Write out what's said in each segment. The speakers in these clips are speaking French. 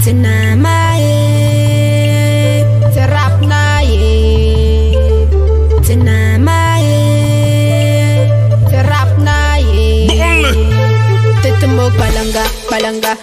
Balanga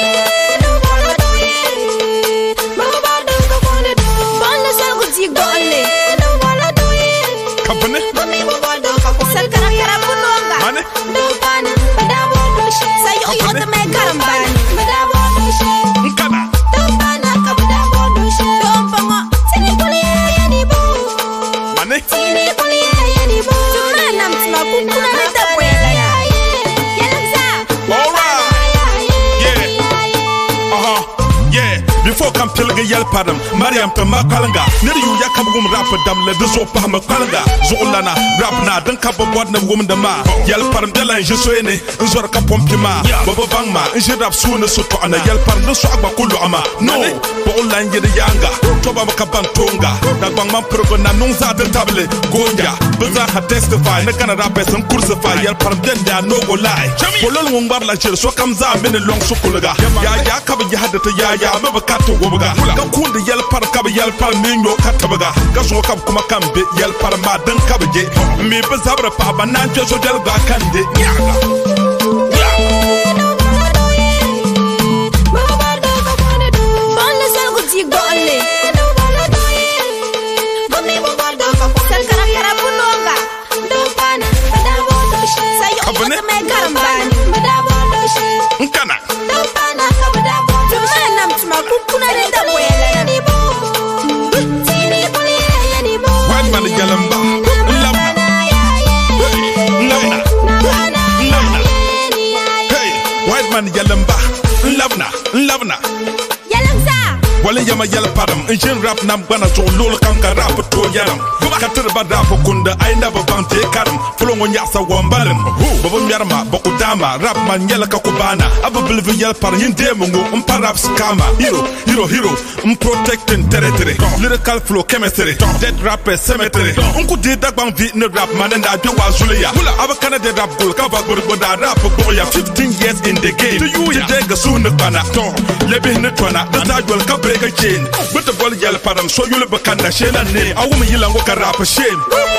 Pilga yal padam Mariam ta makalanga nir yu ya kam gum rap dam le de so pa makalanga zolana rap na dan ka bod na gum da ma yal padam de la je so ene zor ka pompima baba bang ma je rap so ne so to ana yal padam de so agba kullu ama no bo online de yanga to ba ka ban tonga da bang man progo na non za de table gonja beza ha testify na kana rap sen kursify yal padam de da no go lie bolol ngum bar la so kam za men long so kulga ya ka ba hada ta ya ba ka to ka kunde yal par ka yal par mingo katabaga ka so ka kuma kambe yal par ma dan ka je mi ba zabra pa banan je so dal ga kande Yalamba, lovna. Yalamsa. Wale yama yal padam, injin rap nam gwana so lol kam ka rap to yaram. Katir ba rap kunda ay na ba bante karam. Fulo ngo nyasa wambalam. Baba myarma ba udama rap man yala ka kubana. Aba bilvi yal par yin demo ngo umpa rap scama. Hero, protecting territory. Lyrical flow chemistry. Dead rapper cemetery. Unku de dagbang vi ne rap man na de wa zuliya. Aba kana de rap gol ka ba gorgoda rap boya 15 years in the game. To you de ga sunu bana. Lebe ne twana da jwal ka break a chain. But the ball yal padam so you le bakanda shena ne. Awu mi yilango ka rap shame.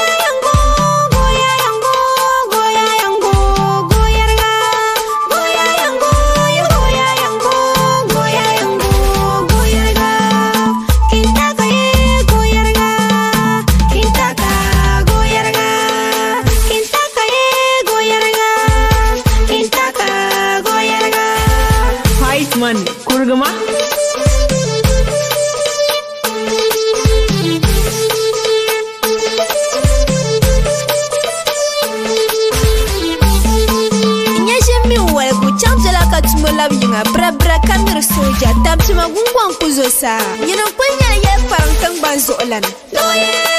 Kurgama Inyeshimi wale kuchamzela katumela binyunga bra kamera soja tamtuma gungwan kuzosa Yino kwenya ye parang tang banzo olana